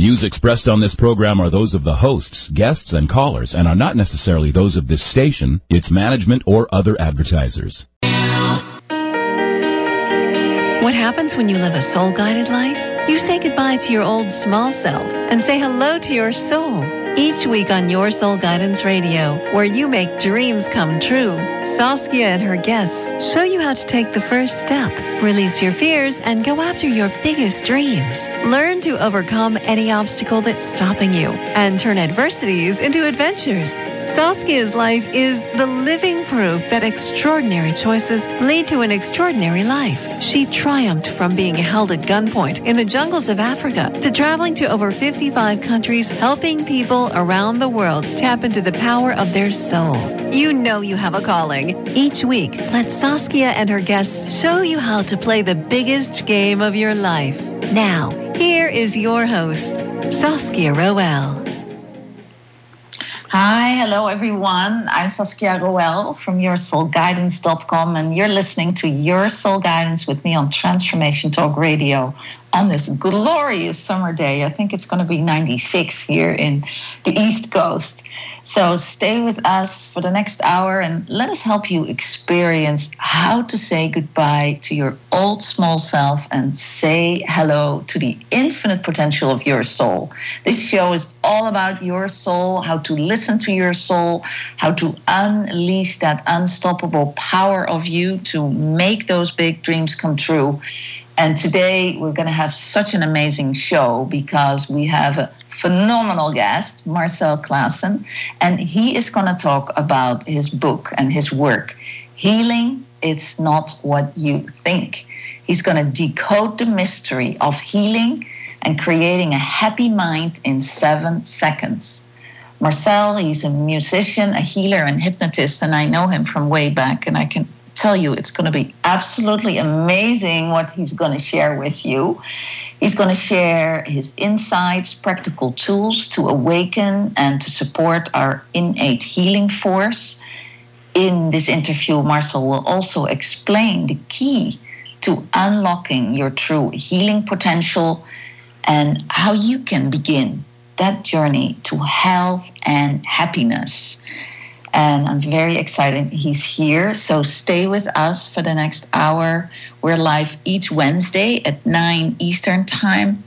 views expressed on this program are those of the hosts, guests, and callers and are not necessarily those of this station, its management, or other advertisers. What happens when you live a soul-guided life? You say goodbye to your old small self and say hello to your soul. Each week on Your Soul Guidance Radio, where you make dreams come true, Saskia and her guests show you how to take the first step, release your fears, and go after your biggest dreams. Learn to overcome any obstacle that's stopping you and turn adversities into adventures. Saskia's life is the living proof that extraordinary choices lead to an extraordinary life. She triumphed from being held at gunpoint in the jungles of Africa to traveling to over 55 countries, helping people around the world tap into the power of their soul. You know you have a calling. Each week, let Saskia and her guests show you how to play the biggest game of your life. Now, here is your host, Saskia Roel. Hi, hello everyone. I'm Saskia Roel from YourSoulGuidance.com, and you're listening to Your Soul Guidance with me on Transformation Talk Radio on this glorious summer day. I think it's going to be 96 here in the East Coast. So stay with us for the next hour and let us help you experience how to say goodbye to your old small self and say hello to the infinite potential of your soul. This show is all about your soul, how to listen to your soul, how to unleash that unstoppable power of you to make those big dreams come true. And today we're going to have such an amazing show because we have a phenomenal guest, Marcel Claassen, and he is going to talk about his book and his work, Healing, It's Not What You Think. He's going to decode the mystery of healing and creating a happy mind in 7 seconds. Marcel, he's a musician, a healer, and hypnotist, and I know him from way back, and I can tell you it's going to be absolutely amazing what he's going to share with you. He's going to share his insights, practical tools to awaken and to support our innate healing force. In this interview, Marcel will also explain the key to unlocking your true healing potential and how you can begin that journey to health and happiness. And I'm very excited he's here. So stay with us for the next hour. We're live each Wednesday at 9 Eastern Time,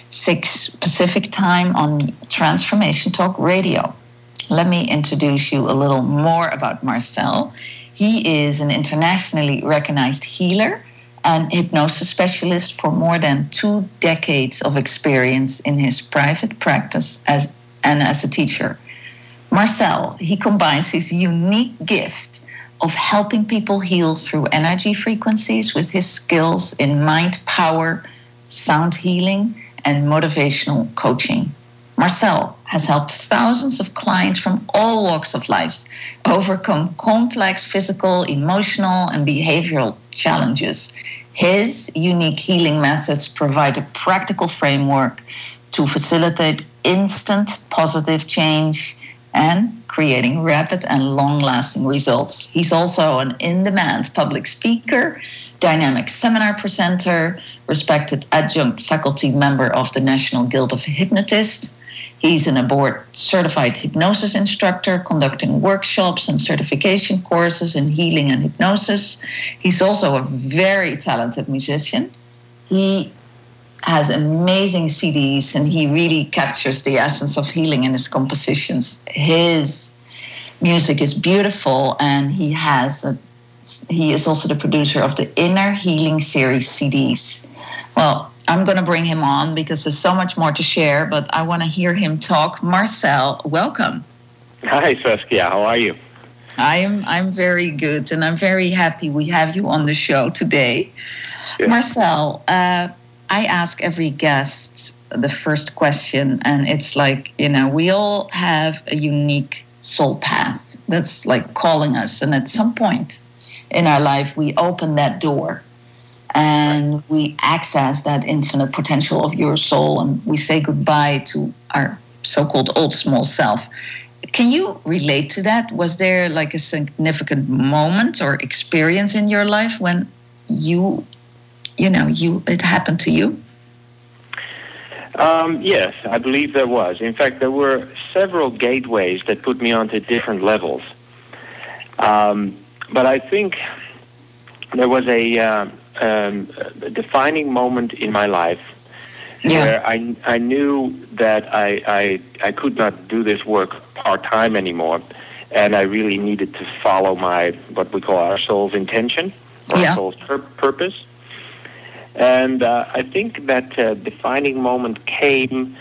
6 Pacific Time on Transformation Talk Radio. Let me introduce you a little more about Marcel. He is an internationally recognized healer and hypnosis specialist for more than 2 decades of experience in his private practice as a teacher. Marcel, he combines his unique gift of helping people heal through energy frequencies with his skills in mind power, sound healing, and motivational coaching. Marcel has helped thousands of clients from all walks of life overcome complex physical, emotional, and behavioral challenges. His unique healing methods provide a practical framework to facilitate instant positive change and creating rapid and long-lasting results. He's also an in-demand public speaker, dynamic seminar presenter, respected adjunct faculty member of the National Guild of Hypnotists. He's an board-certified hypnosis instructor, conducting workshops and certification courses in healing and hypnosis. He's also a very talented musician. He has amazing CDs, and he really captures the essence of healing in his compositions. His music is beautiful, and he is also the producer of the Inner Healing Series CDs. Well, I'm going to bring him on because there's so much more to share, but I want to hear him talk. Marcel, welcome. Hi, Saskia. How are you? I'm very good, and I'm very happy we have you on the show today. Yeah. Marcel, I ask every guest the first question, and it's like, we all have a unique soul path that's like calling us. And at some point in our life, we open that door and we access that infinite potential of your soul, and we say goodbye to our so-called old small self. Can you relate to that? Was there like a significant moment or experience in your life when it happened to you? Yes, I believe there was. In fact, there were several gateways that put me onto different levels. But I think there was a defining moment in my life where I knew that I could not do this work part-time anymore, and I really needed to follow what we call our soul's intention, or our soul's purpose. And I think that defining moment came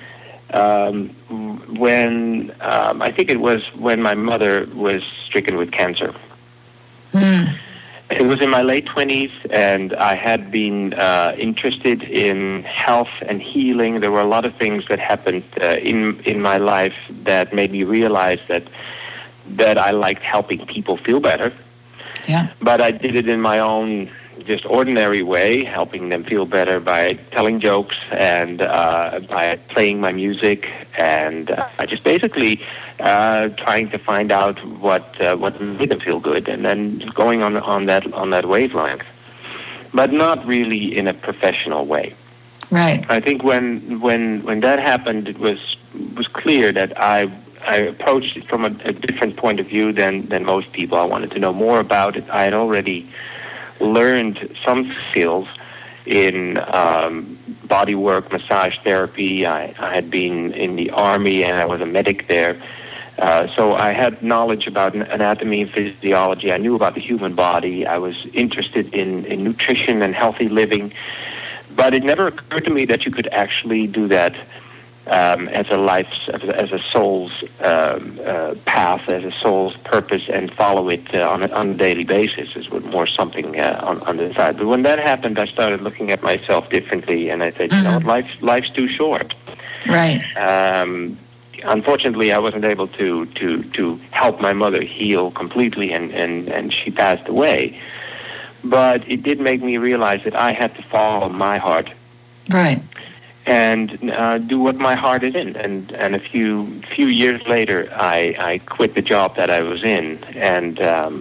when I think it was when my mother was stricken with cancer. It was in my late 20s, and I had been interested in health and healing. There were a lot of things that happened in my life that made me realize that I liked helping people feel better. Yeah. But I did it in my own just ordinary way, helping them feel better by telling jokes and by playing my music, and I just basically trying to find out what made them feel good, and then going on that wavelength, but not really in a professional way. Right. I think when that happened, it was clear that I approached it from a different point of view than most people. I wanted to know more about it. I had already learned some skills in body work, massage therapy. I had been in the Army, and I was a medic there. So I had knowledge about anatomy and physiology. I knew about the human body. I was interested in nutrition and healthy living. But it never occurred to me that you could actually do that as a soul's path, as a soul's purpose, and follow it on a daily basis. Is more something on the side. But when that happened, I started looking at myself differently, and I said, you know, life's too short. Right. Unfortunately, I wasn't able to help my mother heal completely, and she passed away. But it did make me realize that I had to follow my heart. Right. And do what my heart is in. And a few years later, I quit the job that I was in and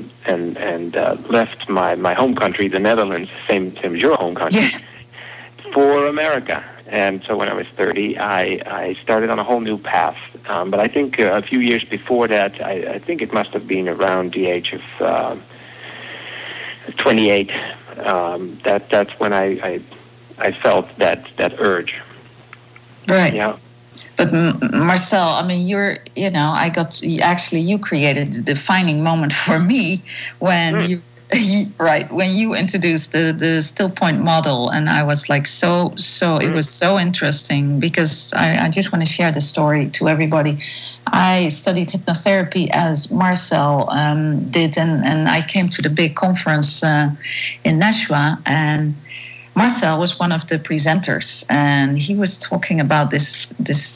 left my home country, the Netherlands, same as your home country, for America. And so when I was 30, I started on a whole new path. But I think a few years before that, I think it must have been around the age of 28. That's when I felt that urge. Right. Yeah. But Marcel, I mean, you created the defining moment for me when when you introduced the still point model, and I was like, it was so interesting, because I just want to share the story to everybody. I studied hypnotherapy as Marcel did, and I came to the big conference in Nashua, and Marcel was one of the presenters, and he was talking about this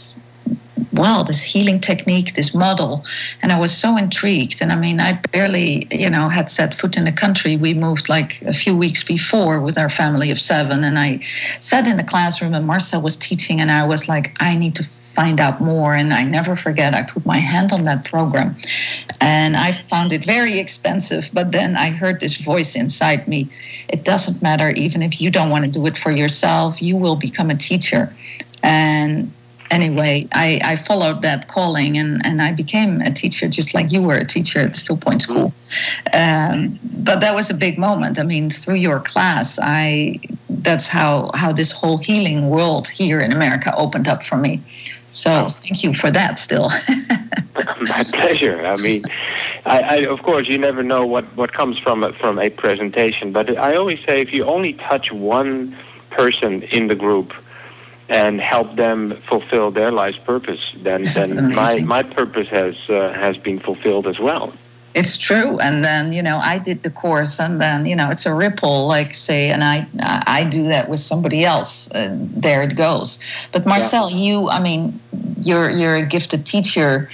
healing technique, this model, and I was so intrigued. And I mean, I barely, had set foot in the country. We moved like a few weeks before with our family of 7, and I sat in the classroom, and Marcel was teaching, and I was like, I need to find out more. And I never forget, I put my hand on that program, and I found it very expensive. But then I heard this voice inside me: it doesn't matter, even if you don't want to do it for yourself, you will become a teacher. And anyway, I followed that calling, and I became a teacher, just like you were a teacher at the Still Point School. But that was a big moment. I mean, through your class, that's how this whole healing world here in America opened up for me. So thank you for that still. My pleasure. I mean, I of course, you never know what comes from a presentation, but I always say, if you only touch one person in the group and help them fulfill their life's purpose, then my purpose has been fulfilled as well. It's true. And then, I did the course, and then, it's a ripple, like say, and I do that with somebody else. There it goes. But Marcel, you're a gifted teacher,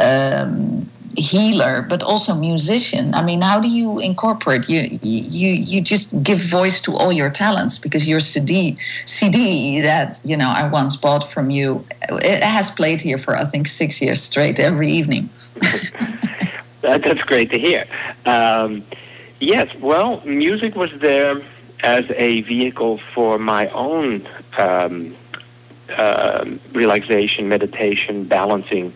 healer, but also musician. I mean, how do you incorporate? You just give voice to all your talents, because your CD that I once bought from you, it has played here for I think 6 years straight every evening. That's great to hear. Yes, well, music was there as a vehicle for my own relaxation, meditation, balancing.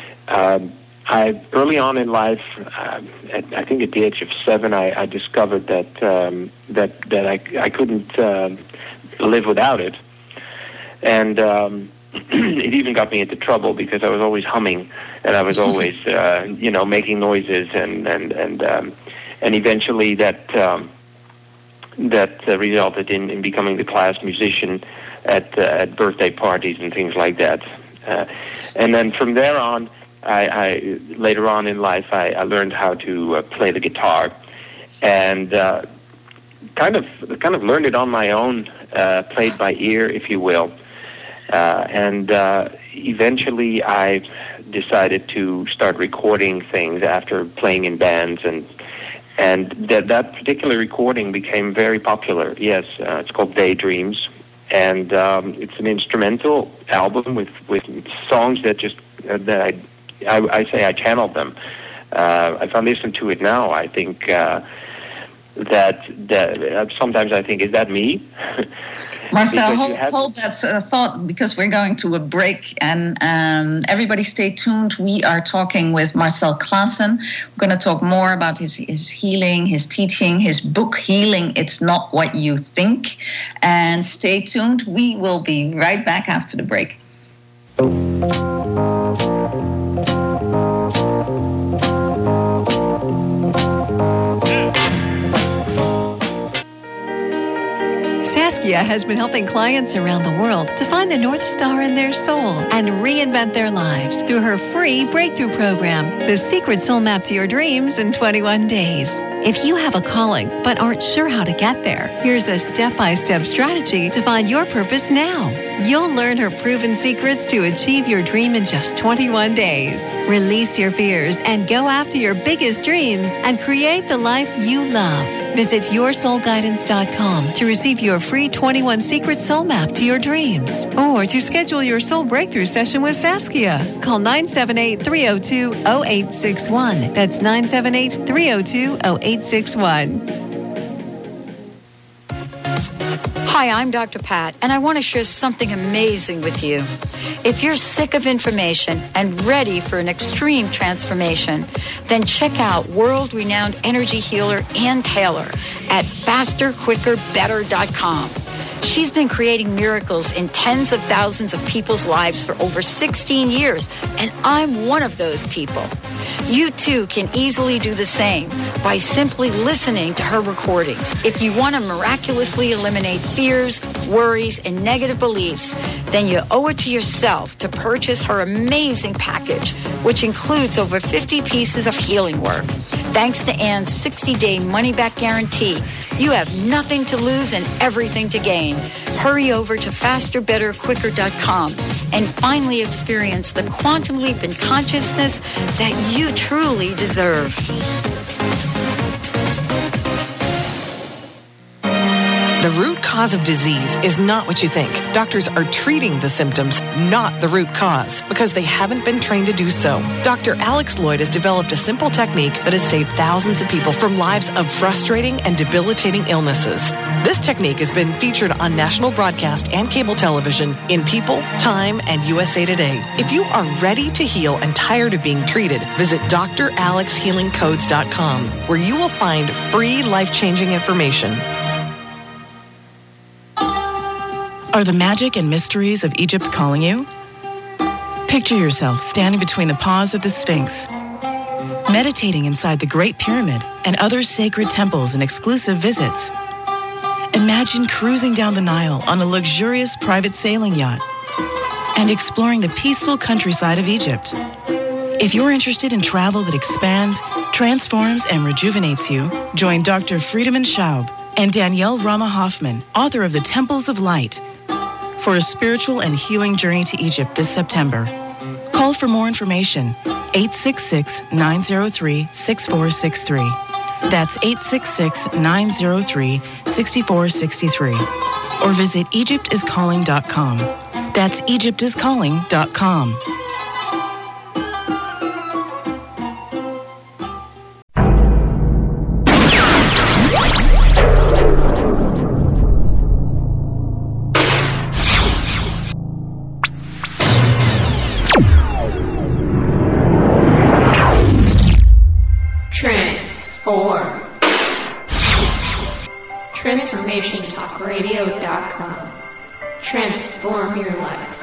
Early on in life, I think at the age of 7, I discovered that I couldn't live without it, and it even got me into trouble because I was always humming, and I was always making noises, and eventually that resulted in becoming the class musician at birthday parties and things like that, and then from there on. I later on in life, I learned how to play the guitar, and kind of learned it on my own, played by ear, if you will. And eventually, I decided to start recording things after playing in bands, and that particular recording became very popular. Yes, it's called Daydreams, and it's an instrumental album with songs that just I say I channeled them. If I listen to it now, I think that sometimes I think, is that me? Marcel, hold that thought, because we're going to a break, and everybody stay tuned. We are talking with Marcel Claassen. We're going to talk more about his healing, his teaching, his book, Healing, It's Not What You Think. And stay tuned. We will be right back after the break. Saskia has been helping clients around the world to find the North Star in their soul and reinvent their lives through her free breakthrough program, The Secret Soul Map to Your Dreams in 21 Days. If you have a calling but aren't sure how to get there, here's a step-by-step strategy to find your purpose now. You'll learn her proven secrets to achieve your dream in just 21 days. Release your fears and go after your biggest dreams and create the life you love. Visit yoursoulguidance.com to receive your free 21 Secret Soul Map to your dreams, or to schedule your soul breakthrough session with Saskia. Call 978-302-0861. That's 978-302-0861. Hi, I'm Dr. Pat, and I want to share something amazing with you. If you're sick of information and ready for an extreme transformation, then check out world-renowned energy healer Ann Taylor at fasterquickerbetter.com. She's been creating miracles in tens of thousands of people's lives for over 16 years, and I'm one of those people. You too can easily do the same by simply listening to her recordings. If you want to miraculously eliminate fears, worries, and negative beliefs, then you owe it to yourself to purchase her amazing package, which includes over 50 pieces of healing work. Thanks to Ann's 60-day money-back guarantee, you have nothing to lose and everything to gain. Hurry over to fasterbetterquicker.com and finally experience the quantum leap in consciousness that you truly deserve. The root cause of disease is not what you think. Doctors are treating the symptoms, not the root cause, because they haven't been trained to do so. Dr. Alex Lloyd has developed a simple technique that has saved thousands of people from lives of frustrating and debilitating illnesses. This technique has been featured on national broadcast and cable television in People, Time, and USA Today. If you are ready to heal and tired of being treated, visit dralexhealingcodes.com, where you will find free life-changing information. Are the magic and mysteries of Egypt calling you? Picture yourself standing between the paws of the Sphinx, meditating inside the Great Pyramid and other sacred temples and exclusive visits. Imagine cruising down the Nile on a luxurious private sailing yacht and exploring the peaceful countryside of Egypt. If you're interested in travel that expands, transforms, and rejuvenates you, join Dr. Friedemann Schaub and Danielle Rama Hoffman, author of The Temples of Light, for a spiritual and healing journey to Egypt this September. Call for more information, 866-903-6463. That's 866-903-6463. Or visit EgyptIsCalling.com. That's EgyptIsCalling.com. TransformationTalkRadio.com. Transform your life.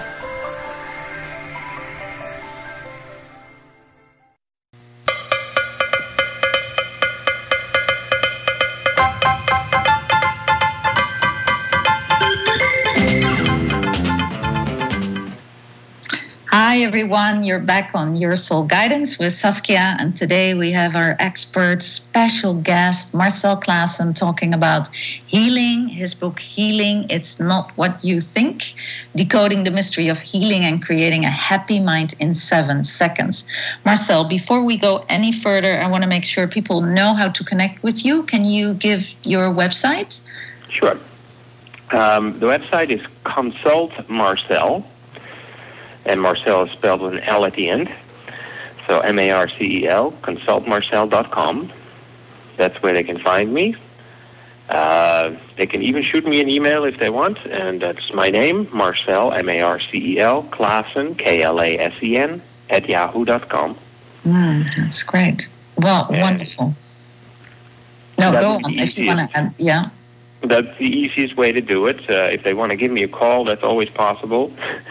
Hi everyone, you're back on Your Soul Guidance with Saskia, and today we have our expert special guest Marcel Claassen talking about healing, his book Healing, It's Not What You Think, Decoding the Mystery of Healing and Creating a Happy Mind in 7 Seconds. Marcel, before we go any further, I want to make sure people know how to connect with you. Can you give your website? Sure. The website is Consult Marcel. And Marcel is spelled with an L at the end. So Marcel, consultmarcel.com. That's where they can find me. They can even shoot me an email if they want. And that's my name, Marcel, Marcel, Claassen, Klasen, @yahoo.com. That's great. Well, wonderful. No, go on if you want to add. Yeah. That's the easiest way to do it. If they want to give me a call, that's always possible.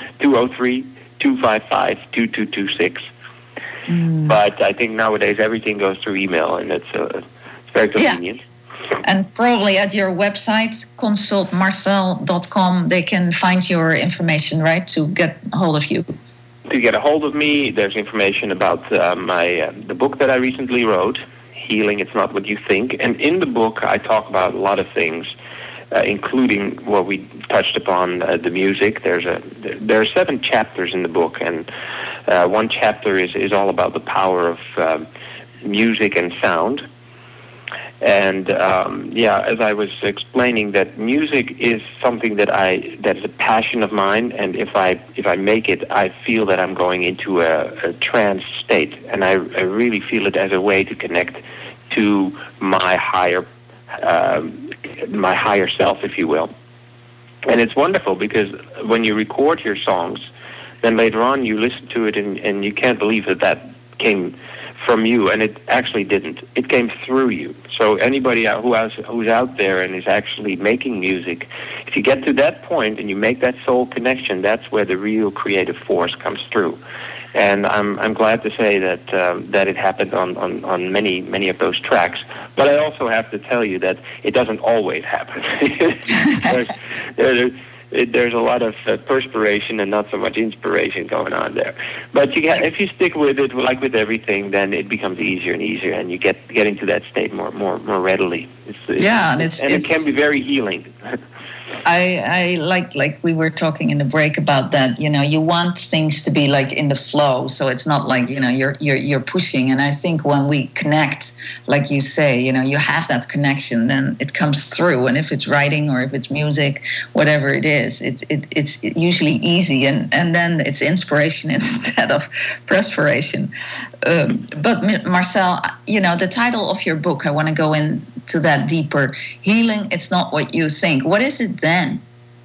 203-255-2226. But I think nowadays everything goes through email, and it's very convenient. Yeah. And probably at your website, consultmarcel.com, they can find your information, right, to get a hold of you. To get a hold of me, there's information about the book that I recently wrote, Healing, It's Not What You Think. And in the book, I talk about a lot of things, including what we touched upon, the music. There are 7 chapters in the book, and one chapter is all about the power of music and sound. And as I was explaining, that music is something that is a passion of mine, and if I make it, I feel that I'm going into a trance state, and I really feel it as a way to connect to my higher self, if you will. And it's wonderful because when you record your songs, then later on you listen to it and you can't believe that came from you, and it actually didn't. It came through you. So anybody who's out there and is actually making music, if you get to that point and you make that soul connection, that's where the real creative force comes through. And I'm glad to say that it happened on many of those tracks. But I also have to tell you that it doesn't always happen. There's a lot of perspiration and not so much inspiration going on there. But if you stick with it, like with everything, then it becomes easier and easier, and you get into that state more readily. It can be very healing. I like we were talking in the break about that. You want things to be like in the flow, so it's not like you're pushing. And I think when we connect, like you say, you have that connection, then it comes through. And if it's writing or if it's music, whatever it is, it's usually easy, and then it's inspiration instead of perspiration. But Marcel, the title of your book, I want to go into that deeper. Healing, It's Not What You Think. What is it then?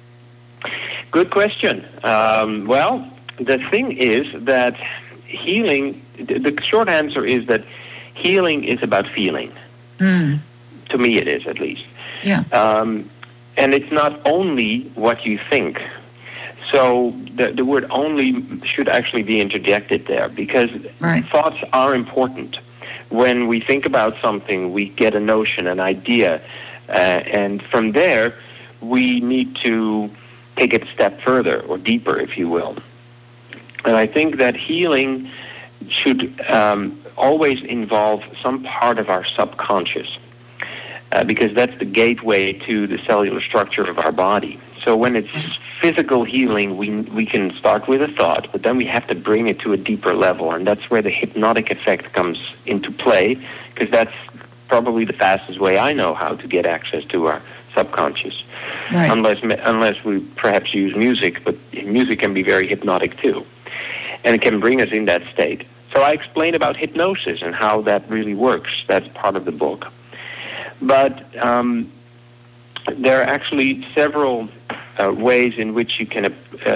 Good question. Well, the thing is that healing, the short answer is that healing is about feeling. To me it is, at least. Yeah. And it's not only what you think. So the word only should actually be interjected there, because thoughts are important. When we think about something, we get a notion, an idea, and from there, we need to take it a step further, or deeper, if you will. And I think that healing should always involve some part of our subconscious, because that's the gateway to the cellular structure of our body. So when it's physical healing, we can start with a thought, but then we have to bring it to a deeper level, and that's where the hypnotic effect comes into play, because that's probably the fastest way I know how to get access to our subconscious. Right. Unless we perhaps use music, but music can be very hypnotic too, and it can bring us in that state. So I explain about hypnosis and how that really works. That's part of the book. But there are actually several ways in which you can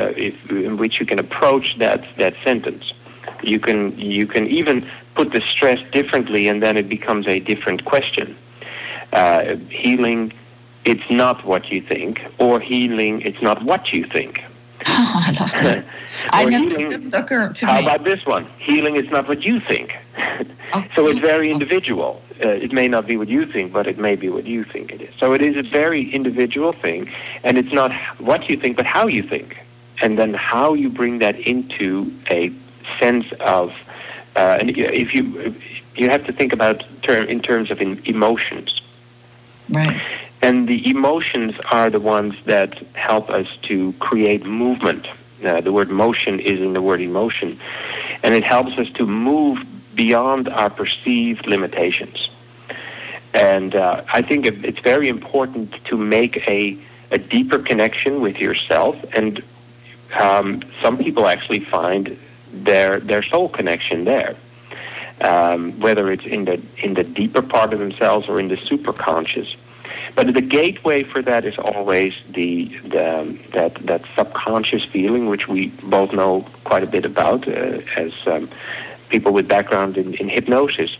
approach that sentence. You can even put the stress differently, and then it becomes a different question. Healing it's not what you think, or healing, it's not what you think. Oh, I love that. I never didn't occur to me. How about this one? Healing is not what you think. Okay. So it's very individual. It may not be what you think, but it may be what you think it is. So it is a very individual thing, and it's not what you think, but how you think. And then how you bring that into a sense of, and if you have to think about in terms of emotions. Right. And the emotions are the ones that help us to create movement. The word motion is in the word emotion. And it helps us to move beyond our perceived limitations. And I think it's very important to make a deeper connection with yourself. And some people actually find their soul connection there. Whether it's in the deeper part of themselves or in the superconscious. But the gateway for that is always that subconscious feeling, which we both know quite a bit about as people with background in hypnosis.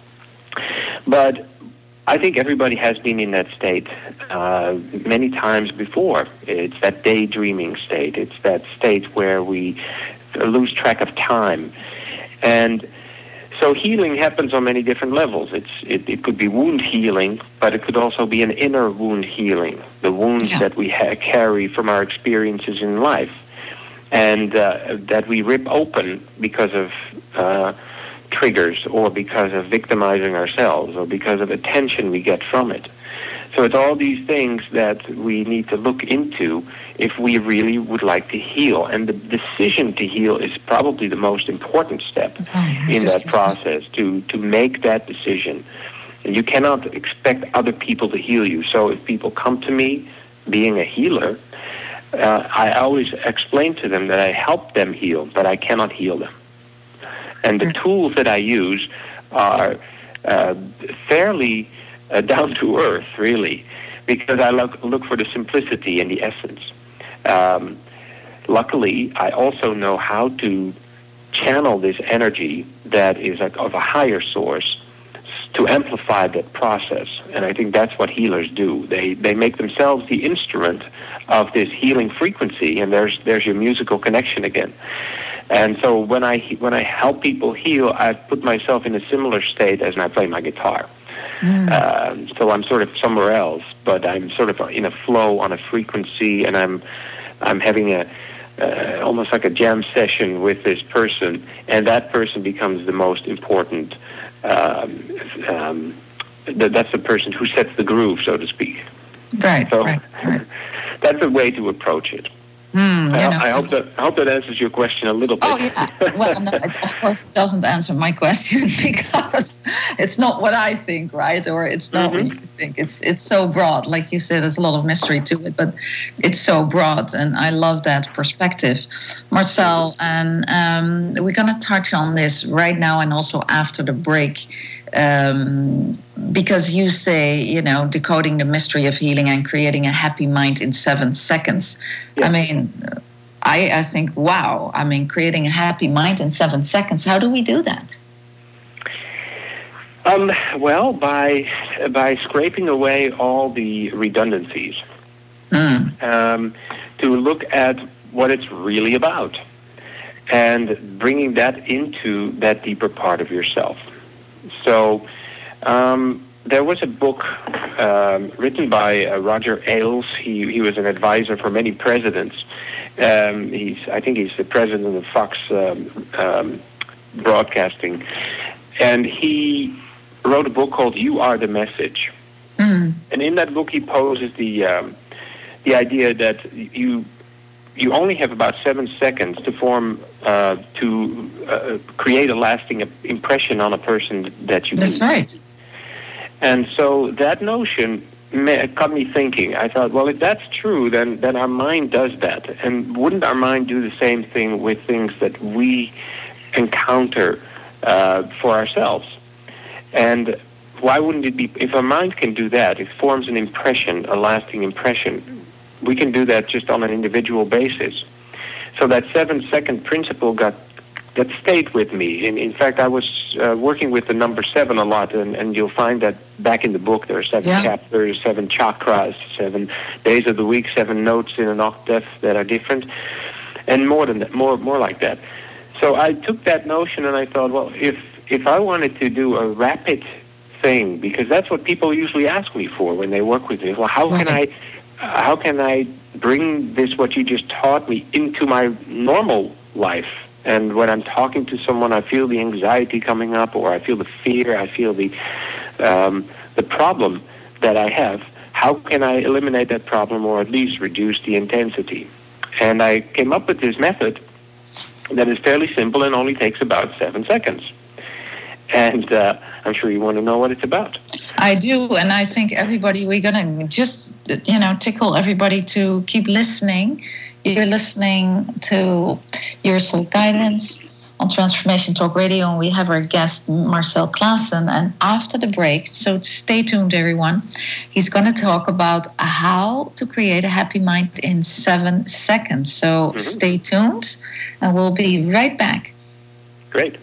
But I think everybody has been in that state many times before. It's that daydreaming state. It's that state where we lose track of time. And so healing happens on many different levels. It could be wound healing, but it could also be an inner wound healing, the wounds that we carry from our experiences in life, and that we rip open because of triggers or because of victimizing ourselves or because of attention we get from it. So it's all these things that we need to look into if we really would like to heal. And the decision to heal is probably the most important step in that process, to make that decision. And you cannot expect other people to heal you. So if people come to me being a healer, I always explain to them that I help them heal, but I cannot heal them. And the tools that I use are fairly down to earth, really, because I look for the simplicity and the essence. Luckily, I also know how to channel this energy that is of a higher source to amplify that process. And I think that's what healers do. They make themselves the instrument of this healing frequency, and there's your musical connection again. And so when I help people heal, I put myself in a similar state as when I play my guitar. So I'm sort of somewhere else, but I'm sort of in a flow on a frequency, and I'm having almost like a jam session with this person, and that person becomes the most important. That's the person who sets the groove, so to speak. Right. So right. That's a way to approach it. I hope that answers your question a little bit. Oh, yeah. Well, no, of course it doesn't answer my question because it's not what I think, right? Or it's not what you think. It's so broad. Like you said, there's a lot of mystery to it, but it's so broad, and I love that perspective. Marcel, and we're going to touch on this right now and also after the break. Because you say, decoding the mystery of healing and creating a happy mind in 7 seconds. Yeah. I mean, I think, wow. I mean, creating a happy mind in 7 seconds. How do we do that? Well, by scraping away all the redundancies, to look at what it's really about, and bringing that into that deeper part of yourself. So there was a book written by Roger Ailes. He was an advisor for many presidents. I think he's the president of Fox Broadcasting. And he wrote a book called You Are the Message. And in that book he poses the idea that you only have about 7 seconds to create a lasting impression on a person that you meet. That's right. And so that notion got me thinking. I thought, well, if that's true, then our mind does that. And wouldn't our mind do the same thing with things that we encounter for ourselves? And why wouldn't it be, if our mind can do that, it forms an impression, a lasting impression, we can do that just on an individual basis. So that 7-second principle that stayed with me. In fact, I was working with the number 7 a lot, and you'll find that back in the book, there are 7 chapters, 7 chakras, 7 days of the week, 7 notes in an octave that are different, and more than that, more like that. So I took that notion and I thought, well, if I wanted to do a rapid thing, because that's what people usually ask me for when they work with me. Well, how can I bring this, what you just taught me, into my normal life? And when I'm talking to someone, I feel the anxiety coming up, or I feel the fear, I feel the problem that I have. How can I eliminate that problem, or at least reduce the intensity? And I came up with this method that is fairly simple and only takes about 7 seconds. And I'm sure you want to know what it's about. I do, and I think everybody, we're going to just, tickle everybody to keep listening. You're listening to Your Soul Guidance on Transformation Talk Radio, and we have our guest, Marcel Claassen. And after the break, so stay tuned, everyone, he's going to talk about how to create a happy mind in 7 seconds. So stay tuned, and we'll be right back. Great.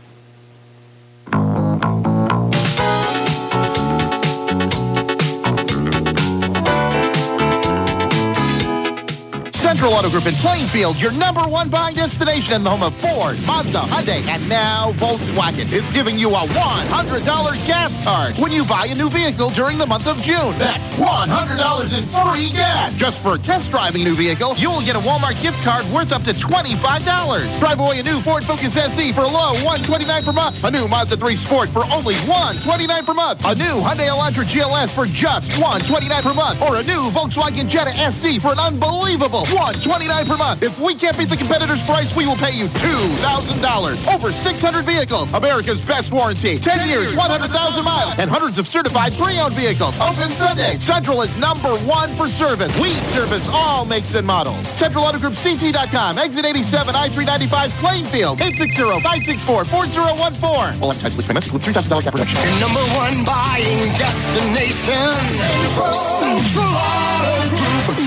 Central Auto Group in Plainfield, your #1 buying destination in the home of Ford, Mazda, Hyundai, and now Volkswagen is giving you a $100 gas card when you buy a new vehicle during the month of June. That's $100 in free gas. Just for test driving a new vehicle, you will get a Walmart gift card worth up to $25. Drive away a new Ford Focus SE for a low $129 per month. A new Mazda 3 Sport for only $129 per month. A new Hyundai Elantra GLS for just $129 per month. Or a new Volkswagen Jetta SC for an unbelievable $129 per month. If we can't beat the competitor's price, we will pay you $2,000. Over 600 vehicles. America's best warranty. 10 years, 100,000 miles, and hundreds of certified pre-owned vehicles. Open Sunday. Central is #1 for service. We service all makes and models. Central Auto Group CT.com. Exit 87, I-395, Plainfield. 860-564-4014. All advertised list payments with $3,000 cap reduction. Your #1 buying destination. Central Auto Group.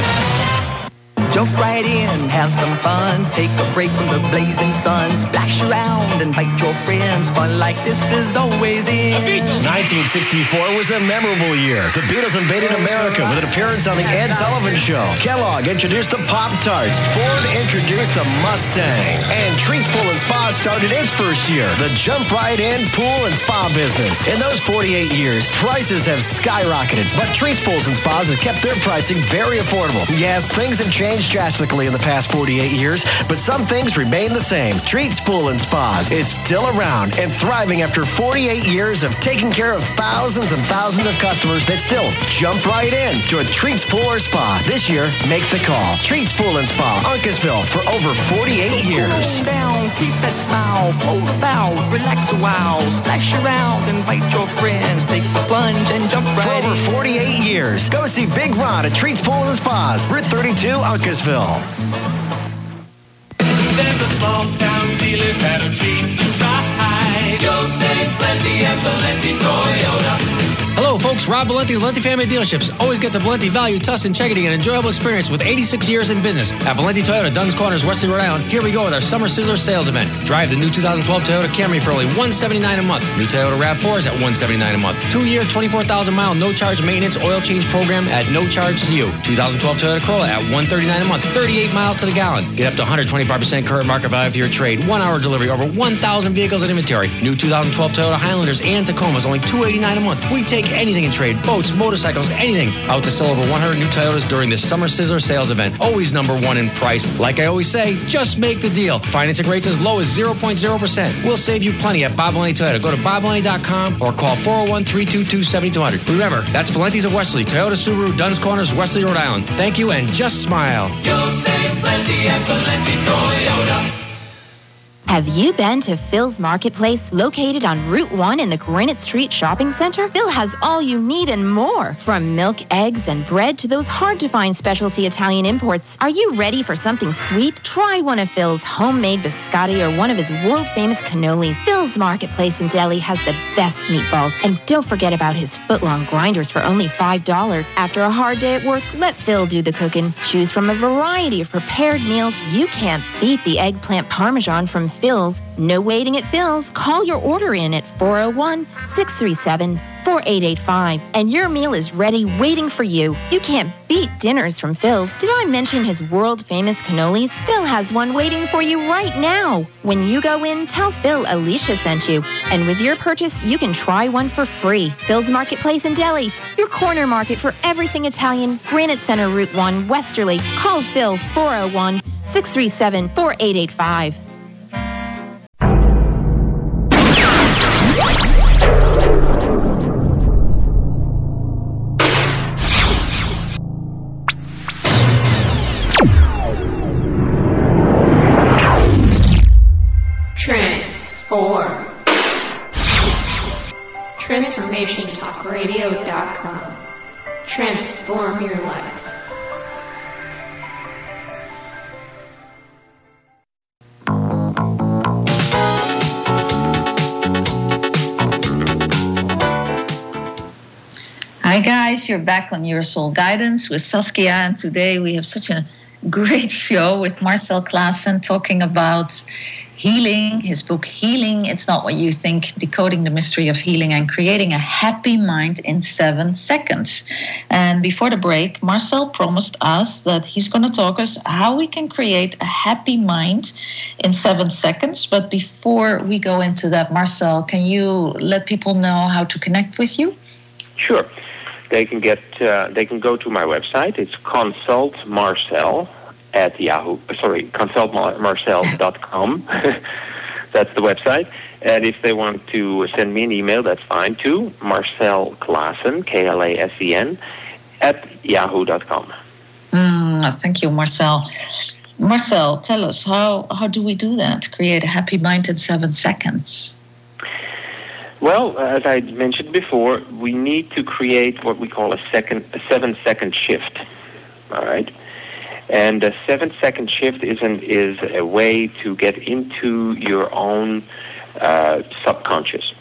Jump right in, have some fun. Take a break from the blazing sun. Splash around, invite your friends. Fun like this is always in. 1964 was a memorable year. The Beatles invaded America with an appearance on the Ed Sullivan Show. Kellogg introduced the Pop-Tarts. Ford introduced the Mustang. And Treats Pool and Spa started its first year. The Jump Right In Pool and Spa business. In those 48 years, prices have skyrocketed. But Treats Pools and Spas has kept their pricing very affordable. Yes, things have changed drastically in the past 48 years, but some things remain the same. Treats Pool and Spas is still around and thriving after 48 years of taking care of thousands and thousands of customers that still jump right in to a Treats Pool or Spa. This year, make the call. Treats Pool and Spa, Uncasville, for over 48 years. Cool down, keep that smile, float about, relax a while, splash around, invite your friends, take the plunge and jump right in. For over 48 years, go see Big Ron at Treats Pool and Spas, Route 32, Uncasville. There's a small town dealer that'll treat you right. You'll save plenty at Valenti Toyota. Hello, folks. Rob Valenti, Valenti Family Dealerships. Always get the Valenti value, trust, integrity, and enjoyable experience with 86 years in business. At Valenti Toyota, Duns Corners, Wesley, Rhode Island. Here we go with our Summer Sizzler sales event. Drive the new 2012 Toyota Camry for only $179 a month. New Toyota RAV4 is at $179 a month. 2-year, 24,000-mile, no-charge maintenance oil change program at no charge to you. 2012 Toyota Corolla at $139 a month. 38 miles to the gallon. Get up to 125% current market value for your trade. 1-hour delivery. Over 1,000 vehicles in inventory. New 2012 Toyota Highlanders and Tacomas only $289 a month. We take anything in trade. Boats, motorcycles, anything. Out to sell over 100 new Toyotas during this Summer Sizzler sales event. Always #1 in price. Like I always say, just make the deal. Financing rates as low as 0.0%. We'll save you plenty at Bob Valenti Toyota. Go to BobValenti.com or call 401-322-7200. Remember, that's Valenti's of Wesley, Toyota Subaru, Duns Corners, Wesley, Rhode Island. Thank you and just smile. You'll save plenty at Valenti Toyota. Have you been to Phil's Marketplace, located on Route 1 in the Granite Street Shopping Center? Phil has all you need and more, from milk, eggs, and bread to those hard-to-find specialty Italian imports. Are you ready for something sweet? Try one of Phil's homemade biscotti or one of his world-famous cannolis. Phil's Marketplace in Delhi has the best meatballs. And don't forget about his foot-long grinders for only $5. After a hard day at work, let Phil do the cooking. Choose from a variety of prepared meals. You can't beat the eggplant parmesan from Phil's. No waiting at Phil's. Call your order in at 401-637 637-4885, and your meal is ready waiting for you. You can't beat dinners from Phil's. Did I mention his world-famous cannolis? Phil has one waiting for you right now. When you go in, tell Phil Alicia sent you. And with your purchase, you can try one for free. Phil's Marketplace in Delhi, your corner market for everything Italian, Granite Center, Route 1, Westerly. Call Phil 401-637-4885. Transform. TransformationTalkRadio.com. Transform your life. Hi guys, you're back on Your Soul Guidance with Saskia, and today we have such a great show with Marcel Claassen talking about healing, his book Healing, It's Not What You Think, Decoding the Mystery of Healing and Creating a Happy Mind in 7 Seconds. And before the break, Marcel promised us that he's going to talk us how we can create a happy mind in 7 seconds. But before we go into that, Marcel, can you let people know how to connect with you? Sure. They can go to my website. It's consultmarcel.com. That's the website. And if they want to send me an email, that's fine too. Marcel Claassen, Klasen, @yahoo.com. Thank you, Marcel. Marcel, tell us, how do we do that? Create a happy mind in 7 seconds. Well, as I mentioned before, we need to create what we call a 7-second shift. All right? And a 7-second shift is a way to get into your own subconscious.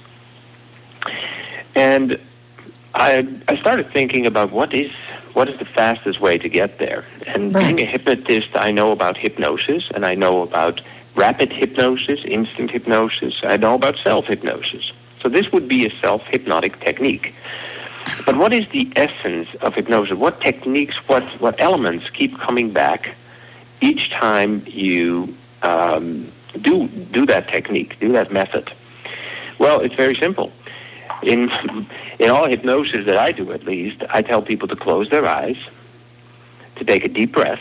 And I started thinking about what is the fastest way to get there. And being a hypnotist, I know about hypnosis, and I know about rapid hypnosis, instant hypnosis. I know about self-hypnosis. So this would be a self-hypnotic technique. But what is the essence of hypnosis? What techniques, what elements keep coming back each time you do that technique, do that method? Well, it's very simple. In all hypnosis that I do, at least, I tell people to close their eyes, to take a deep breath,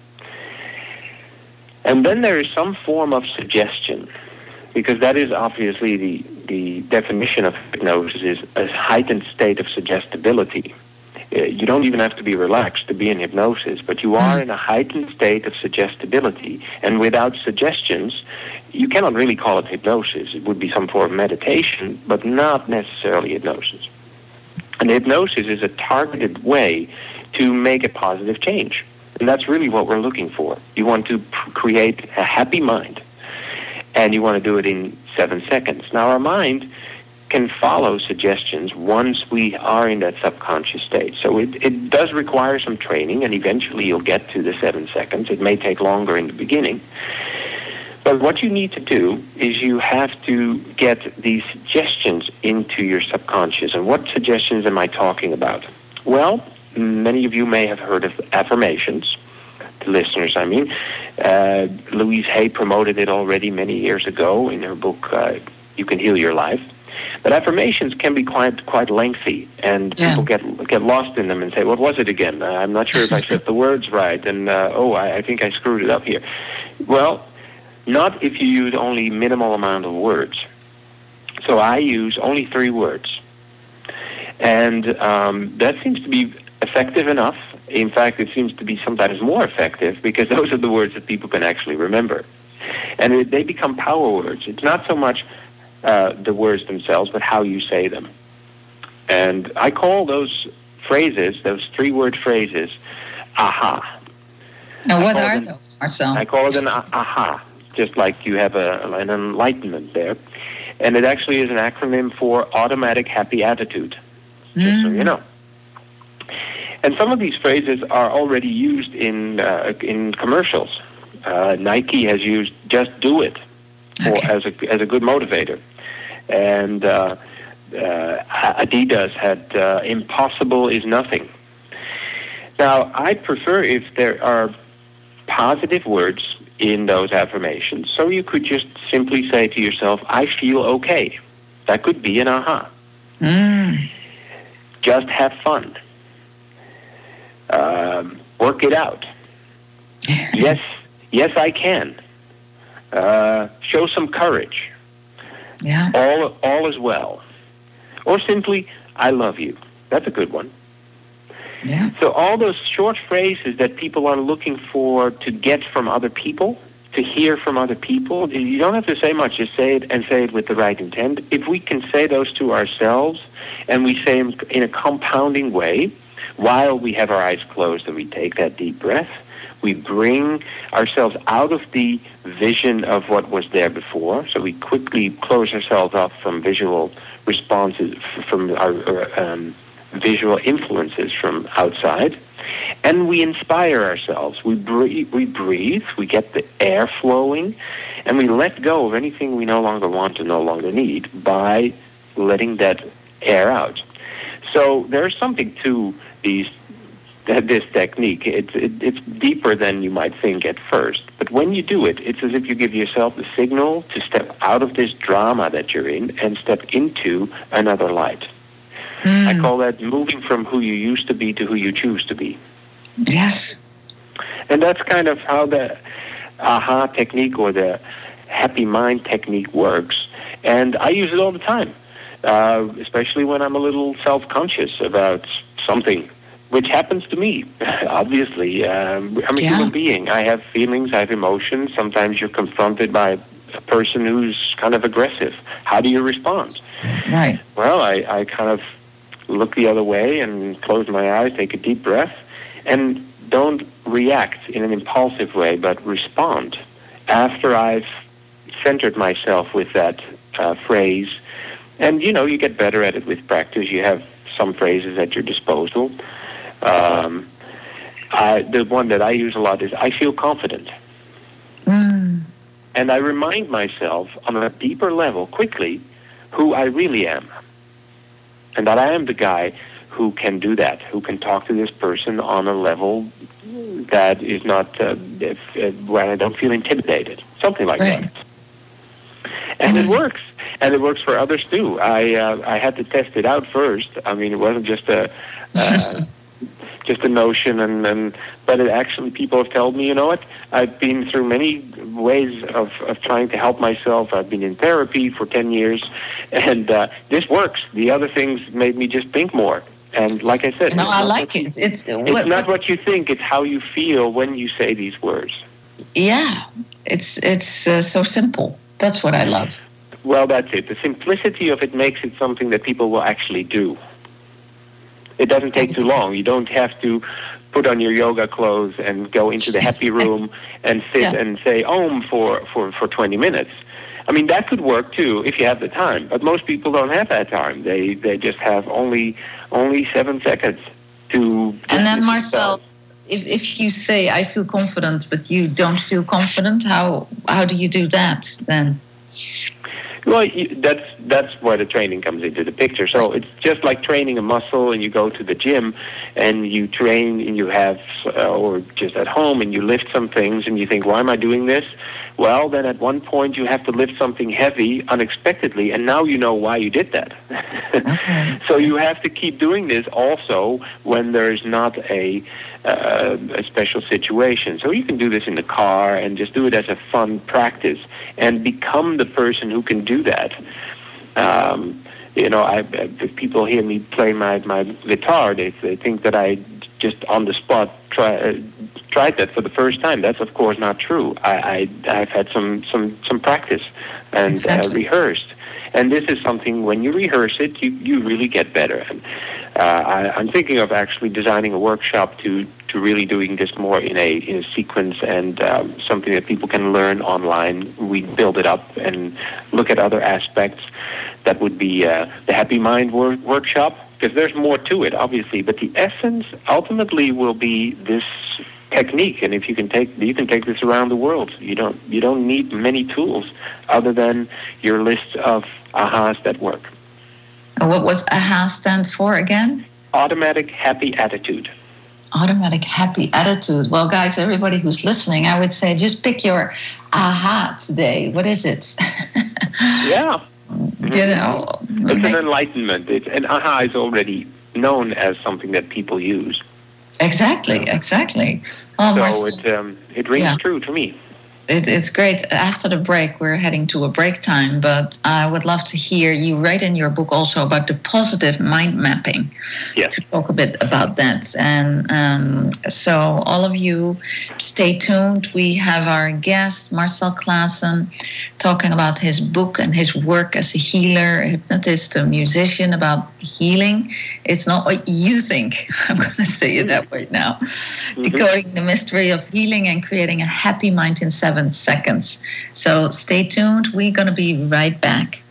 and then there is some form of suggestion, because that is obviously the definition of hypnosis is a heightened state of suggestibility. You don't even have to be relaxed to be in hypnosis, but you are in a heightened state of suggestibility. And without suggestions, you cannot really call it hypnosis. It would be some form of meditation, but not necessarily hypnosis. And hypnosis is a targeted way to make a positive change. And that's really what we're looking for. You want to create a happy mind, and you want to do it in 7 seconds. Now, our mind can follow suggestions once we are in that subconscious state. So it does require some training, and eventually you'll get to the 7 seconds. It may take longer in the beginning. But what you need to do is you have to get these suggestions into your subconscious. And what suggestions am I talking about? Well, many of you may have heard of affirmations. The listeners, I mean. Louise Hay promoted it already many years ago in her book, You Can Heal Your Life. But affirmations can be quite lengthy, and people get lost in them and say, what was it again? I'm not sure if I said the words right, and I think I screwed it up here. Well, not if you use only minimal amount of words. So I use only 3 words. And that seems to be effective enough. In fact, it seems to be sometimes more effective because those are the words that people can actually remember. And they become power words. It's not so much the words themselves, but how you say them. And I call those phrases, those 3-word phrases, aha. Now, what are those, Marcel? I call it an aha, just like you have an enlightenment there. And it actually is an acronym for automatic happy attitude, just so you know. And some of these phrases are already used in commercials. Nike has used "just do it" as a good motivator, and Adidas had impossible is nothing. Now, I prefer if there are positive words in those affirmations. So you could just simply say to yourself, I feel okay. That could be an aha. Just have fun. Work it out. Yes, I can. Show some courage. Yeah. All is well. Or simply, I love you. That's a good one. Yeah. So all those short phrases that people are looking for to get from other people, to hear from other people, you don't have to say much. Just say it and say it with the right intent. If we can say those to ourselves and we say them in a compounding way while we have our eyes closed and we take that deep breath, we bring ourselves out of the vision of what was there before. So we quickly close ourselves off from visual responses, from our visual influences from outside, and we inspire ourselves. We breathe, we get the air flowing, and we let go of anything we no longer want and no longer need by letting that air out. So there's something to this technique. It's deeper than you might think at first. But when you do it, it's as if you give yourself the signal to step out of this drama that you're in and step into another light. I call that moving from who you used to be to who you choose to be. Yes. And that's kind of how the AHA technique or the happy mind technique works. And I use it all the time, especially when I'm a little self-conscious about something, which happens to me, obviously. I'm a human being. I have feelings, I have emotions. Sometimes you're confronted by a person who's kind of aggressive. How do you respond? Right. Well, I kind of look the other way and close my eyes, take a deep breath, and don't react in an impulsive way, but respond. After I've centered myself with that phrase, and, you get better at it with practice. You have some phrases at your disposal. The one that I use a lot is, I feel confident. And I remind myself on a deeper level, quickly, who I really am. And that I am the guy who can do that, who can talk to this person on a level that is not, where I don't feel intimidated. Something like that. And it works. And it works for others, too. I had to test it out first. I mean, it wasn't just a notion, but it actually, people have told me, you know what, I've been through many ways of trying to help myself. I've been in therapy for 10 years, and this works. The other things made me just think more. And like I said, I like it. It's not what you think, it's how you feel when you say these words. Yeah, it's so simple. That's what I love. Well, that's it. The simplicity of it makes it something that people will actually do. It doesn't take too long. You don't have to put on your yoga clothes and go into the happy room and sit and say Om for 20 minutes. I mean, that could work too if you have the time. But most people don't have that time. They just have only 7 seconds to. And then, Marcel, if you say I feel confident, but you don't feel confident, how do you do that then? Well, that's where the training comes into the picture. So it's just like training a muscle, and you go to the gym and you train, and you have, or just at home, and you lift some things, and you think, why am I doing this? Well, then at one point you have to lift something heavy unexpectedly, and now you know why you did that. So you have to keep doing this also when there's not a special situation. So you can do this in the car and just do it as a fun practice and become the person who can do that. If people hear me play my guitar, they think that I just on the spot tried that for the first time. That's of course not true. I've had some practice and rehearsed. And this is something, when you rehearse it, you really get better. And I'm thinking of actually designing a workshop to really doing this more in a sequence and something that people can learn online. We build it up and look at other aspects. That would be the Happy Mind workshop, because there's more to it, obviously. But the essence ultimately will be this technique, and if you can take this around the world. You don't need many tools other than your list of ahas that work. What was AHA stand for again? Automatic Happy Attitude. Automatic Happy Attitude. Well, guys, everybody who's listening, I would say just pick your AHA today. What is it? Yeah. You know, it's an enlightenment. And AHA is already known as something that people use. Exactly. So it rings true to me. It's great. After the break, we're heading to a break time, but I would love to hear you write in your book also about the positive mind mapping. Yes. To talk a bit about that. And so all of you, stay tuned. We have our guest, Marcel Claassen, talking about his book and his work as a healer, a hypnotist, a musician, about healing. It's not what you think. I'm going to say it that way now. Decoding the mystery of healing and creating a happy mind in 7 seconds. So stay tuned. We're going to be right back.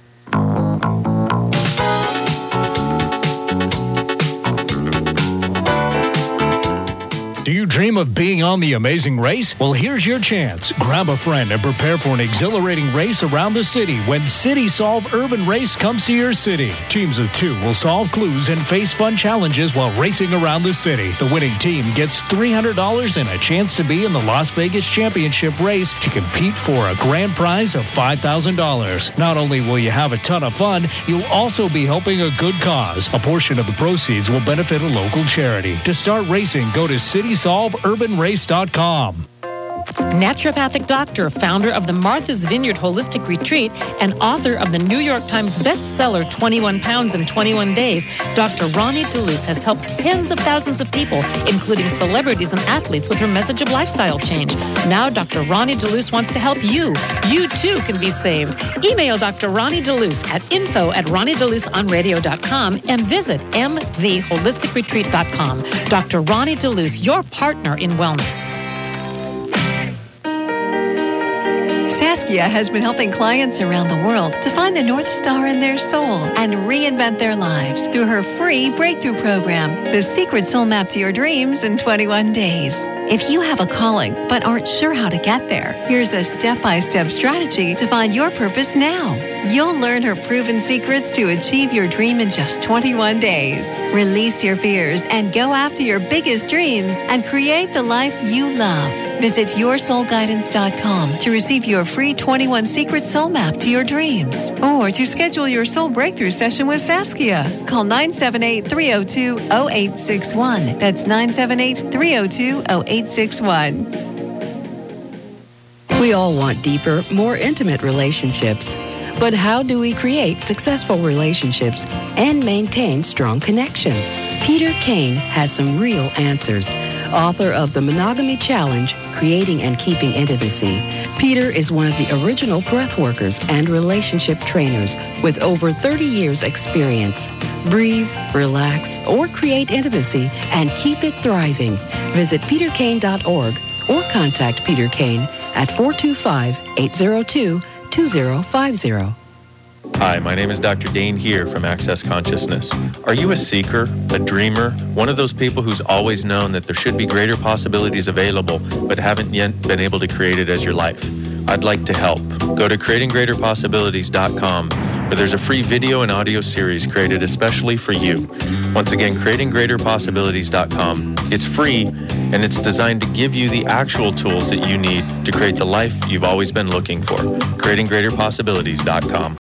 Do you dream of being on The Amazing Race? Well, here's your chance. Grab a friend and prepare for an exhilarating race around the city when City Solve Urban Race comes to your city. Teams of 2 will solve clues and face fun challenges while racing around the city. The winning team gets $300 and a chance to be in the Las Vegas Championship race to compete for a grand prize of $5,000. Not only will you have a ton of fun, you'll also be helping a good cause. A portion of the proceeds will benefit a local charity. To start racing, go to citysolveurbanrace.com. Naturopathic doctor, founder of the Martha's Vineyard Holistic Retreat, and author of the New York Times bestseller 21 Pounds in 21 Days, Dr. Ronnie DeLuce has helped tens of thousands of people, including celebrities and athletes, with her message of lifestyle change. Now Dr. Ronnie DeLuce wants to help you. You too can be saved. Email Dr. Ronnie DeLuce at info@ronniedeluceonradio.com and visit mtheholisticretreat.com. Dr. Ronnie DeLuce, your partner in wellness. Saskia has been helping clients around the world to find the North Star in their soul and reinvent their lives through her free breakthrough program, The Secret Soul Map to Your Dreams in 21 Days. If you have a calling but aren't sure how to get there, here's a step-by-step strategy to find your purpose now. You'll learn her proven secrets to achieve your dream in just 21 days. Release your fears and go after your biggest dreams and create the life you love. Visit yoursoulguidance.com to receive your free 21 Secret Soul Map to your dreams, or to schedule your soul breakthrough session with Saskia. Call 978-302-0861. That's 978-302-0861. We all want deeper, more intimate relationships. But how do we create successful relationships and maintain strong connections? Peter Kane has some real answers. Author of The Monogamy Challenge, Creating and Keeping Intimacy, Peter is one of the original breathworkers and relationship trainers with over 30 years experience. Breathe, relax, or create intimacy and keep it thriving. Visit peterkane.org or contact Peter Kane at 425-802-2050. Hi, my name is Dr. Dane here from Access Consciousness. Are you a seeker, a dreamer, one of those people who's always known that there should be greater possibilities available but haven't yet been able to create it as your life? I'd like to help. Go to creatinggreaterpossibilities.com, where there's a free video and audio series created especially for you. Once again, creatinggreaterpossibilities.com. It's free, and it's designed to give you the actual tools that you need to create the life you've always been looking for. creatinggreaterpossibilities.com.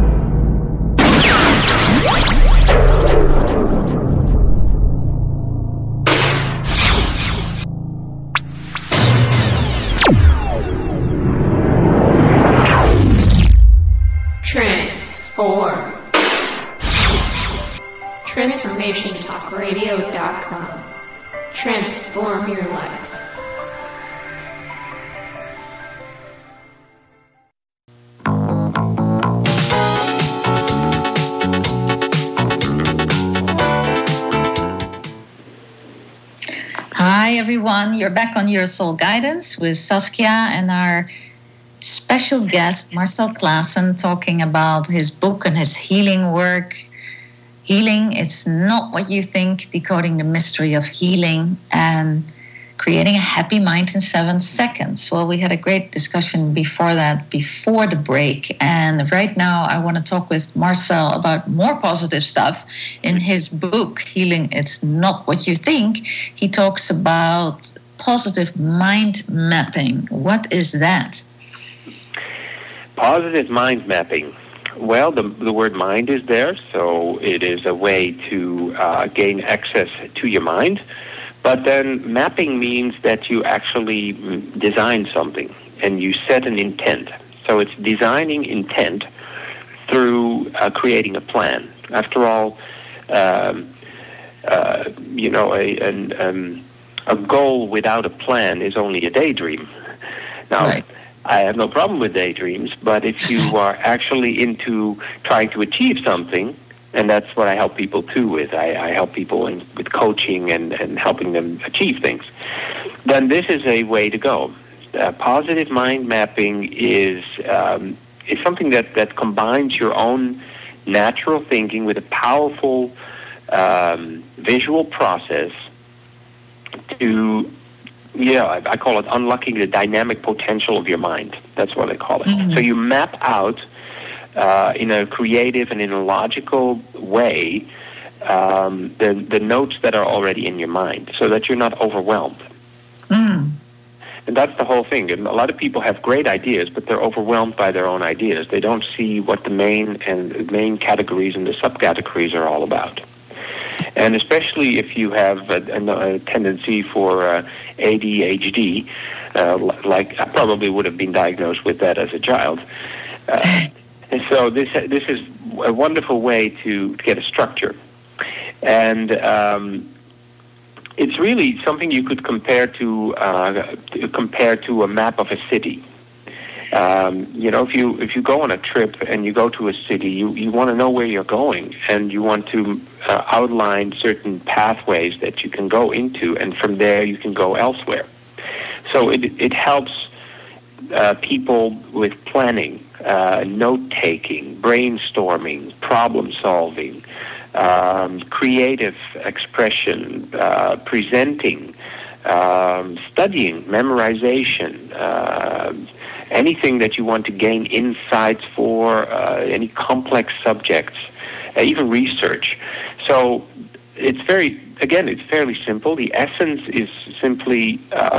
Transform. TransformationTalkRadio.com. Transform your life. Hi, everyone. You're back on Your Soul Guidance with Saskia and our special guest, Marcel Claassen, talking about his book and his healing work. Healing, it's not what you think, decoding the mystery of healing and Creating a happy mind in 7 seconds. Well, we had a great discussion before that, before the break. And right now I want to talk with Marcel about more positive stuff. In his book, Healing It's Not What You Think, he talks about positive mind mapping. What is that? Positive mind mapping. Well, the word mind is there, so it is a way to gain access to your mind. But then mapping means that you actually design something and you set an intent. So it's designing intent through creating a plan. After all, you know, a goal without a plan is only a daydream. Now, right. I have no problem with daydreams, but if you are actually into trying to achieve something, and that's what I help people too with. I help people with coaching and helping them achieve things. Then this is a way to go. Positive mind mapping is something that combines your own natural thinking with a powerful visual process to, I call it unlocking the dynamic potential of your mind. That's what I call it. Mm-hmm. So you map out in a creative and in a logical way the notes that are already in your mind so that you're not overwhelmed. Mm. And that's the whole thing. And a lot of people have great ideas, but they're overwhelmed by their own ideas. They don't see what the main categories and the subcategories are all about. And especially if you have a tendency for ADHD, like I probably would have been diagnosed with that as a child. And so this is a wonderful way to get a structure. And it's really something you could compare to a map of a city. If you go on a trip and you go to a city, you want to know where you're going, and you want to outline certain pathways that you can go into, and from there you can go elsewhere. So it helps people with planning, note-taking, brainstorming, problem-solving, creative expression, presenting, studying, memorization, anything that you want to gain insights for, any complex subjects, even research. So it's fairly simple. The essence is simply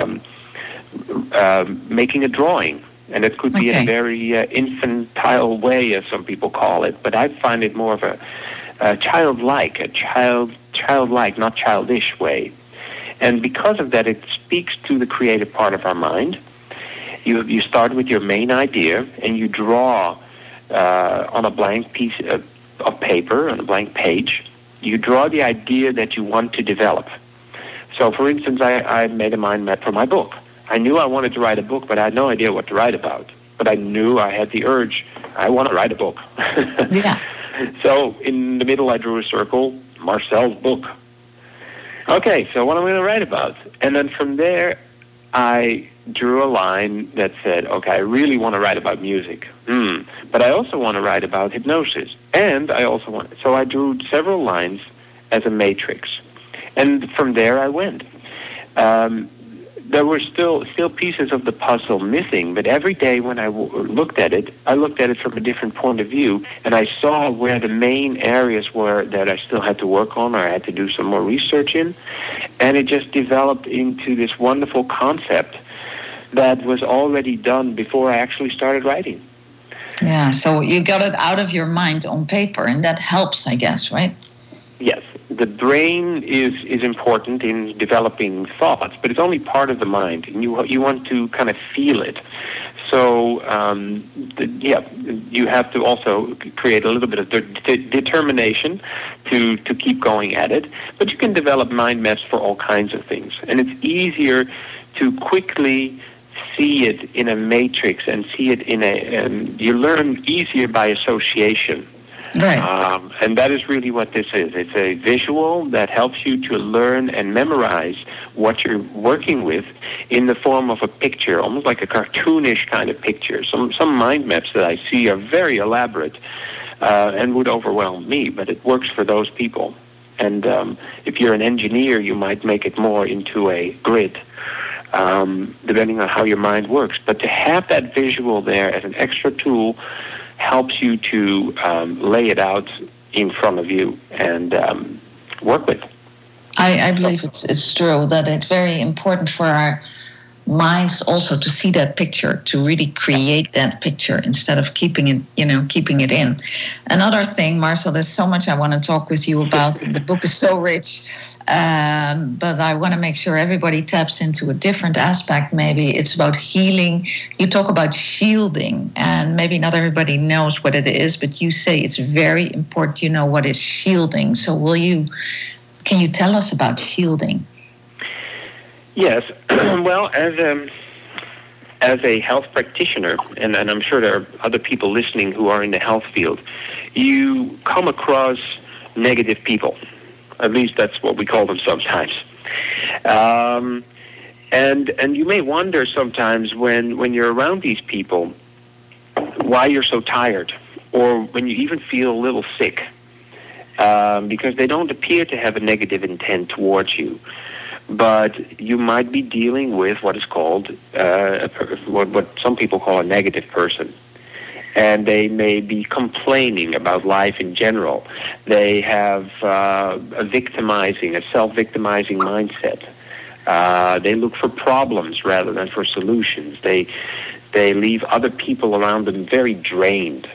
making a drawing. And it could be in a very infantile way, as some people call it. But I find it more of a childlike, not childish way. And because of that, it speaks to the creative part of our mind. You start with your main idea, and you draw on a blank piece of paper, on a blank page. You draw the idea that you want to develop. So, for instance, I made a mind map for my book. I knew I wanted to write a book, but I had no idea what to write about. But I knew I had the urge, I want to write a book. Yeah. So in the middle I drew a circle, Marcel's book. Okay, so what am I going to write about? And then from there I drew a line that said, okay, I really want to write about music. But I also want to write about hypnosis. And so I drew several lines as a matrix. And from there I went. There were still pieces of the puzzle missing, but every day when I looked at it from a different point of view, and I saw where the main areas were that I still had to work on or I had to do some more research in, and it just developed into this wonderful concept that was already done before I actually started writing. Yeah, so you got it out of your mind on paper, and that helps, I guess, right? Yes. The brain is important in developing thoughts, but it's only part of the mind, and you want to kind of feel it. So, you have to also create a little bit of determination to keep going at it. But you can develop mind maps for all kinds of things, and it's easier to quickly see it in a matrix and see it in you learn easier by association. Right. And that is really what this is. It's a visual that helps you to learn and memorize what you're working with in the form of a picture, almost like a cartoonish kind of picture. Some mind maps that I see are very elaborate and would overwhelm me, but it works for those people. And if you're an engineer, you might make it more into a grid, depending on how your mind works. But to have that visual there as an extra tool helps you to lay it out in front of you and work with. I believe it's true that it's very important for our minds also to see that picture, to really create that picture instead of keeping it in. Another thing, Marcel, there's so much I want to talk with you about. The book is so rich, but I want to make sure everybody taps into a different aspect. Maybe it's about healing. You talk about shielding, and maybe not everybody knows what it is, but you say it's very important you know what is shielding. So can you tell us about shielding? Yes. Well, as a health practitioner, and I'm sure there are other people listening who are in the health field, you come across negative people. At least that's what we call them sometimes. And you may wonder sometimes when you're around these people why you're so tired, or when you even feel a little sick, because they don't appear to have a negative intent towards you. But you might be dealing with what is called, what some people call a negative person. And they may be complaining about life in general. They have a self-victimizing mindset. They look for problems rather than for solutions. They leave other people around them very drained.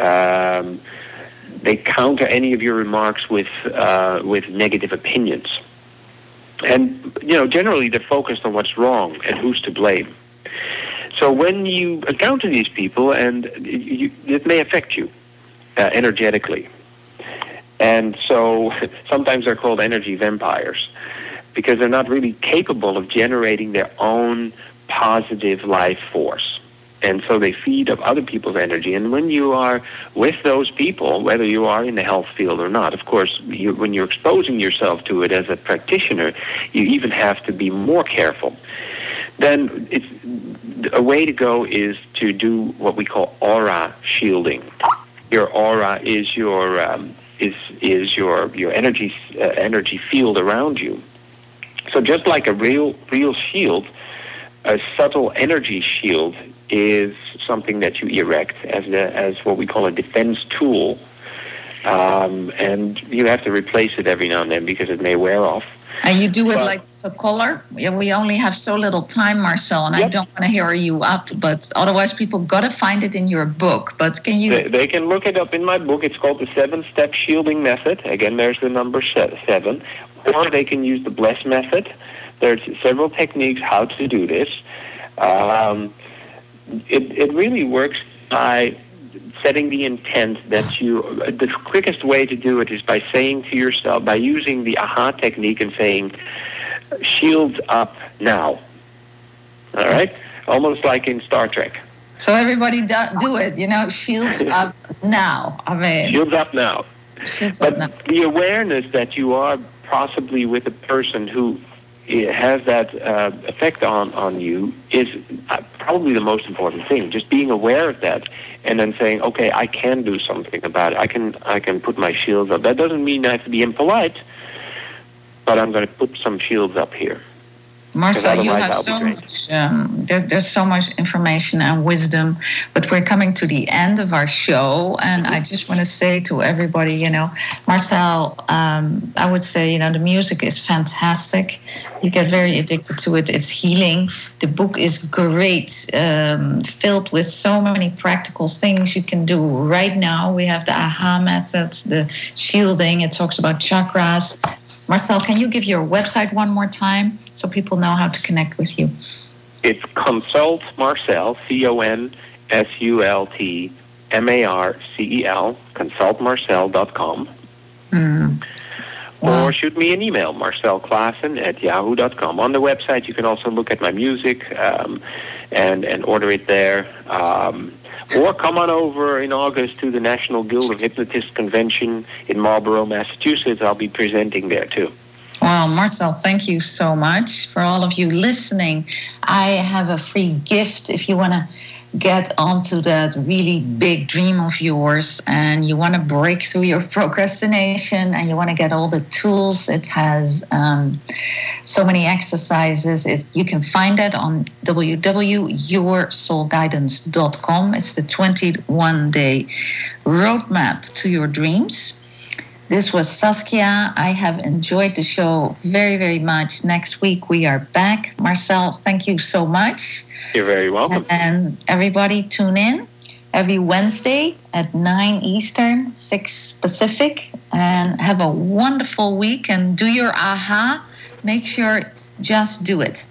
They counter any of your remarks with negative opinions. And, generally they're focused on what's wrong and who's to blame. So when you encounter these people, and it may affect you energetically. And so sometimes they're called energy vampires because they're not really capable of generating their own positive life force. And so they feed off other people's energy. And when you are with those people, whether you are in the health field or not, of course, when you're exposing yourself to it as a practitioner, you even have to be more careful. Then a way to go is to do what we call aura shielding. Your aura is your energy field around you. So just like a real shield, a subtle energy shield is something that you erect as what we call a defense tool, and you have to replace it every now and then because it may wear off. And you do it like a collar? We only have so little time, Marcel, and I don't want to hurry you up, but otherwise people got to find it in your book. But can you... They can look it up in my book. It's called the 7-Step Shielding Method. Again, there's the number 7. Or they can use the Bless Method. There's several techniques how to do this. It really works by setting the intent that the quickest way to do it is by saying to yourself, by using the AHA technique and saying, shields up now. All right? Almost like in Star Trek. So everybody do it, shields up now. I mean, shields up now. Shields up now. The awareness that you are possibly with a person who has that effect on you is probably the most important thing. Just being aware of that, and then saying, "Okay, I can do something about it. I can put my shields up." That doesn't mean I have to be impolite, but I'm going to put some shields up here. Marcel, you have so much. There's so much information and wisdom, but we're coming to the end of our show, and I just want to say to everybody, Marcel, I would say, the music is fantastic. You get very addicted to it. It's healing. The book is great, filled with so many practical things you can do right now. We have the AHA methods, the shielding. It talks about chakras. Marcel, can you give your website one more time so people know how to connect with you? It's Consult Marcel, CONSULTMARCEL, consultmarcel.com. Or shoot me an email, marcelklaassen@yahoo.com. On the website, you can also look at my music and order it there. Or come on over in August to the National Guild of Hypnotists Convention in Marlborough, Massachusetts. I'll be presenting there, too. Well, Marcel, thank you so much. For all of you listening, I have a free gift. If you want to get onto that really big dream of yours and you want to break through your procrastination and you want to get all the tools, it has so many exercises. You can find that on www.yoursoulguidance.com. It's the 21-day roadmap to your dreams. This was Saskia. I have enjoyed the show very, very much. Next week we are back. Marcel, thank you so much. You're very welcome. And everybody tune in every Wednesday at 9 Eastern, 6 Pacific. And have a wonderful week. And do your aha. Make sure just do it.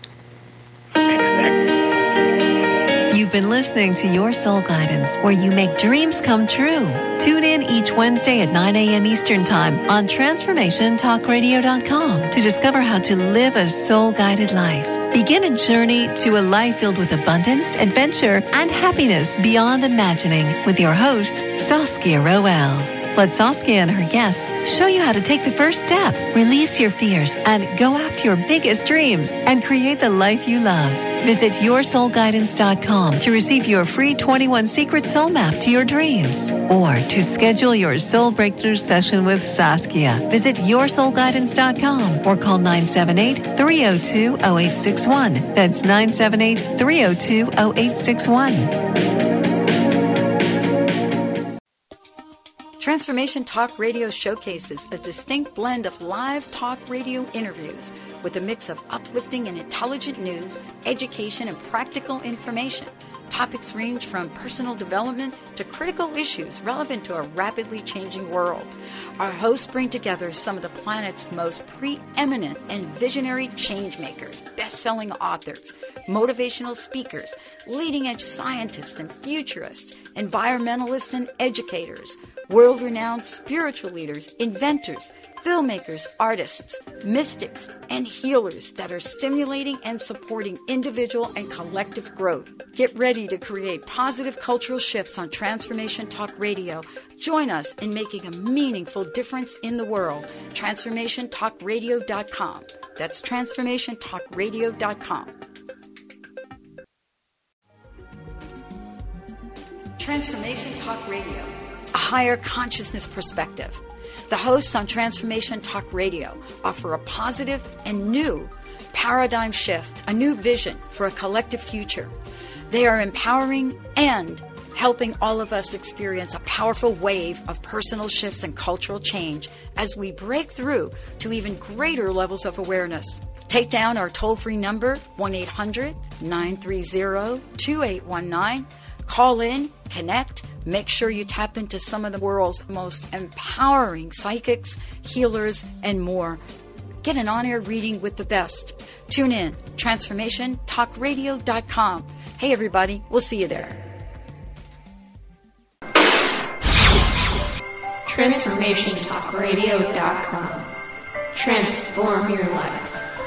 You've been listening to Your Soul Guidance, where you make dreams come true. Tune in each Wednesday at 9 a.m. Eastern Time on TransformationTalkRadio.com to discover how to live a soul-guided life. Begin a journey to a life filled with abundance, adventure, and happiness beyond imagining with your host, Saskia Roel. Let Saskia and her guests show you how to take the first step, release your fears, and go after your biggest dreams and create the life you love. Visit yoursoulguidance.com to receive your free 21 Secret Soul Map to your dreams. Or to schedule your Soul Breakthrough session with Saskia. Visit yoursoulguidance.com or call 978-302-0861. That's 978-302-0861. Transformation Talk Radio showcases a distinct blend of live talk radio interviews with a mix of uplifting and intelligent news, education, and practical information. Topics range from personal development to critical issues relevant to a rapidly changing world. Our hosts bring together some of the planet's most preeminent and visionary change makers, best-selling authors, motivational speakers, leading-edge scientists and futurists, environmentalists and educators, world-renowned spiritual leaders, inventors, filmmakers, artists, mystics, and healers that are stimulating and supporting individual and collective growth. Get ready to create positive cultural shifts on Transformation Talk Radio. Join us in making a meaningful difference in the world. TransformationTalkRadio.com. That's TransformationTalkRadio.com. Transformation Talk Radio, a higher consciousness perspective. The hosts on Transformation Talk Radio offer a positive and new paradigm shift, a new vision for a collective future. They are empowering and helping all of us experience a powerful wave of personal shifts and cultural change as we break through to even greater levels of awareness. Take down our toll-free number, 1-800-930-2819. Call in, connect, make sure you tap into some of the world's most empowering psychics, healers, and more. Get an on-air reading with the best. Tune in, TransformationTalkRadio.com. Hey, everybody, we'll see you there. TransformationTalkRadio.com. Transform your life.